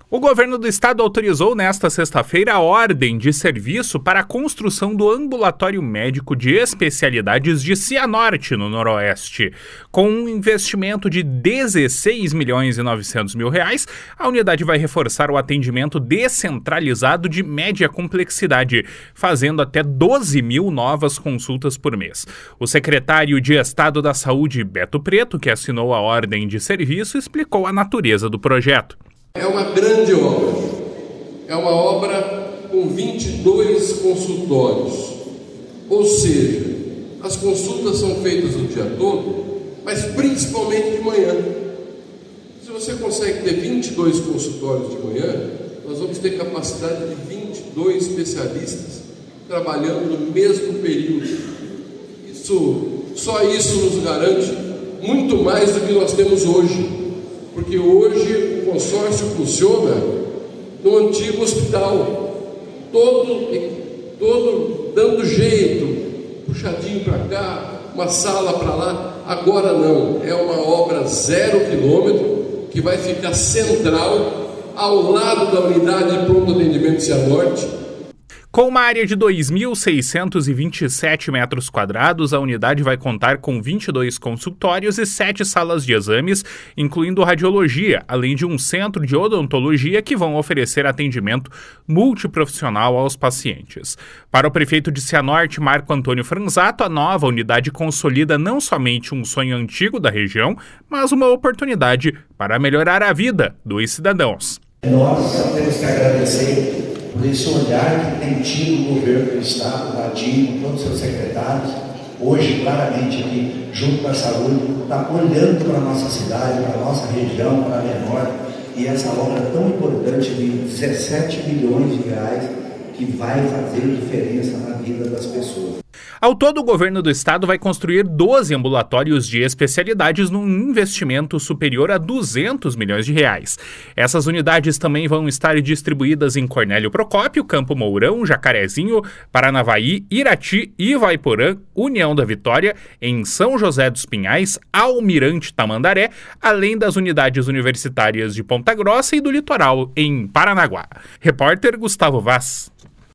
O governo do estado autorizou nesta sexta-feira a ordem de serviço para a construção do ambulatório médico de especialidades de Cianorte, no Noroeste. Com um investimento de R$16.900.000, a unidade vai reforçar o atendimento descentralizado de média complexidade, fazendo até 12 mil novas consultas por mês. O secretário de Estado da Saúde, Beto Preto, que assinou a ordem de serviço, explicou a natureza do projeto. É uma grande obra, é uma obra com 22 consultórios, ou seja, as consultas são feitas o dia todo, mas principalmente de manhã. Se você consegue ter 22 consultórios de manhã, nós vamos ter capacidade de 22 especialistas trabalhando no mesmo período. Só isso nos garante muito mais do que nós temos hoje. Porque hoje o consórcio funciona no antigo hospital, todo dando jeito, puxadinho para cá, uma sala para lá. Agora não, é uma obra 0 quilômetro que vai ficar central ao lado da unidade de pronto atendimento Cianorte. Com uma área de 2.627 metros quadrados, a unidade vai contar com 22 consultórios e 7 salas de exames, incluindo radiologia, além de um centro de odontologia que vão oferecer atendimento multiprofissional aos pacientes. Para o prefeito de Cianorte, Marco Antônio Franzato, a nova unidade consolida não somente um sonho antigo da região, mas uma oportunidade para melhorar a vida dos cidadãos. Nós só temos que agradecer por esse olhar que tem tido o governo do Estado, o Vadinho, com todos os seus secretários, hoje claramente aqui, junto com a saúde, está olhando para a nossa cidade, para a nossa região, para a menor, e essa obra tão importante de 17 milhões de reais que vai fazer diferença na vida das pessoas. Ao todo, o governo do estado vai construir 12 ambulatórios de especialidades num investimento superior a R$200 milhões. Essas unidades também vão estar distribuídas em Cornélio Procópio, Campo Mourão, Jacarezinho, Paranavaí, Irati, Ivaiporã, União da Vitória, em São José dos Pinhais, Almirante Tamandaré, além das unidades universitárias de Ponta Grossa e do Litoral, em Paranaguá. Repórter Gustavo Vaz.